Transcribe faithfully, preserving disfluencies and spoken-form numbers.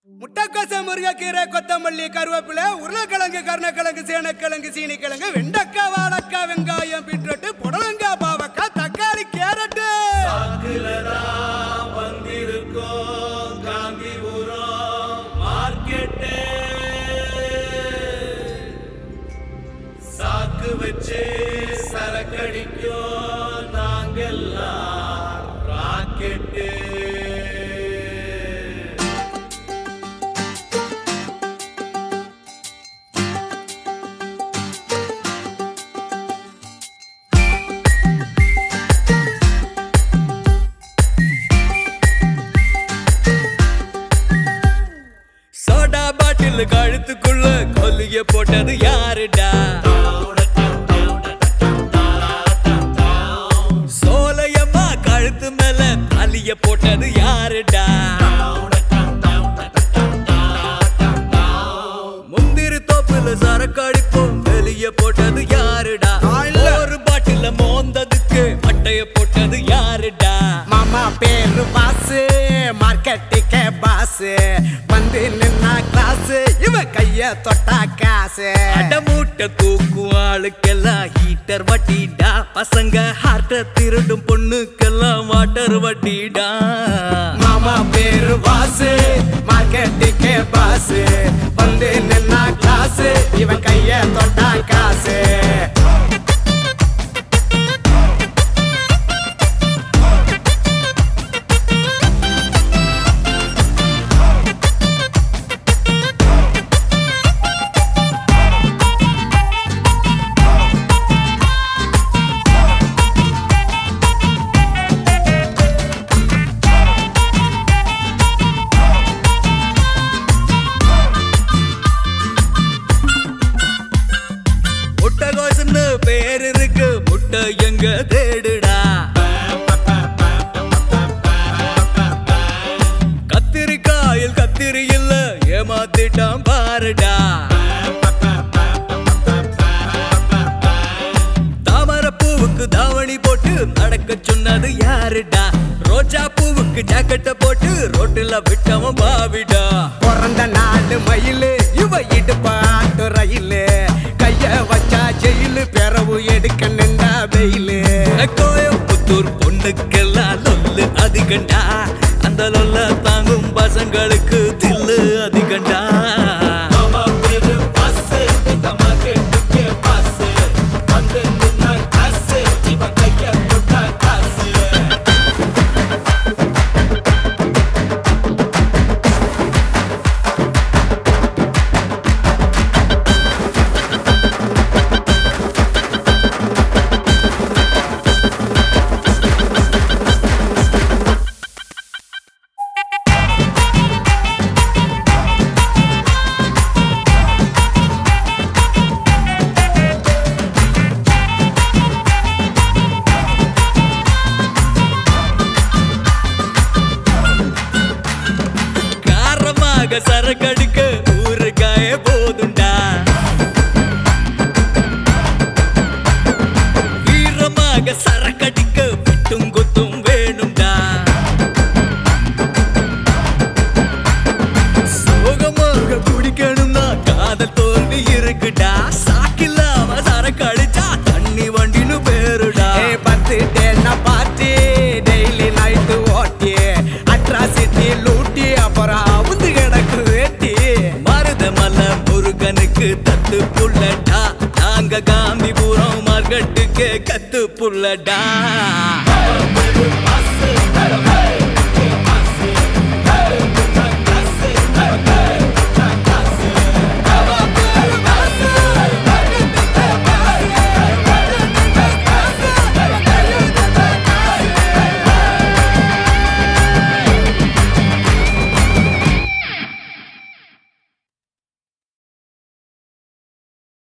முட்டக்கோச முருங்கைக்கீரை கொத்தமல்லி கருவேப்பிலை உருளைக்கிழங்கு கருணக்கிழங்கு சேனக்கிழங்கு சீனிக்கிழங்கு வெண்டைக்காய் வாழைக்காய் வெங்காயம் பீட்ரூட் புடலங்காய் பாவக்காய் தக்காளி கேரட்டு சாக்கு வச்சு சரக்கடிக்கும் நாங்கெல்லாம் ராக்கெட்டு சோடா பாட்டில் கழுத்துக்குள்ள கொல்லிய போட்டது யாருடா? சோலையம்மா கழுத்து மேல தாலிய போட்டது யாருடா? முந்திரி தோப்புல சரக்கு அடிப்போம் வெளிய போட்டது யாருடா? ஒரு பாட்டில மோந்ததுக்கு மட்டைய போட்டது யாருடா? மாமா பேரு பாசு மார்க்கெட்டுக்கே பாசு வந்து நின்னா கிளாஸ் இவ கைய தொட்டா காசு அடமூட்ட தூக்கும் ஆளுக்கெல்லாம் ஹீட்டர் வட்டிடா பசங்க ஹார்ட்ட திருடும் பொண்ணுக்கெல்லாம் வாட்டர் வட்டிடா மாமா பேரு பாசு மார்க்கெட்டுக்கே பாசு வந்து நின்னா கிளாஸ் இவ கைய தொட்டா காசு முட்டைகோசுன்னு பேர் இருக்கு முட்டை எங்க தேடுடா கத்திரிக்காயில் கத்திரி இல்ல ஏமாத்திட்டான் பாருடா தாமரை பூவுக்கு தாவணி போட்டு நடக்க சொன்னது யாருடா ரோஜா பூவுக்கு ஜாக்கெட்ட போட்டு ரோட்டுல விட்டவன் பாவிடா பிறந்த நாலு மயிலு இவ இடுப்பாட்டு ரயிலு கைய வச்சா ஜெயிலு பெறவு எடுக்க நின்றா வெயிலு கோயம்புத்தூர் பொண்ணுக்கெல்லாம் லொல்லு அதிகண்டா அந்த லொல்ல தாங்கும் பசங்களுக்கு தில்லு அதிகண்டா காரமாக சரக்கடிக்க ஊறுகாய போதுண்டா வீரமாக சரக்கடிக்க விட்டும் குத்தும் வேணும்டா சோகமாக குடிக்கணும்னா காதல் தோல்வி இருக்குடா சாக்கில்லாம சரக்கு அடிச்சா தண்ணி வண்டின்னு பேருடா பத்து டேன்னா பார்ட்டி டெய்லி நைட்டு ஓட்டி அட்ராசிட்டி லூட்டி அப்புறம் அவுந்து கிடக்கு வேட்டி மருதமல முருகனுக்கு தத்து புள்ளடா நாங்க காந்திபுரம் மார்க்கெட்டுக்கு கத்து புள்ளடா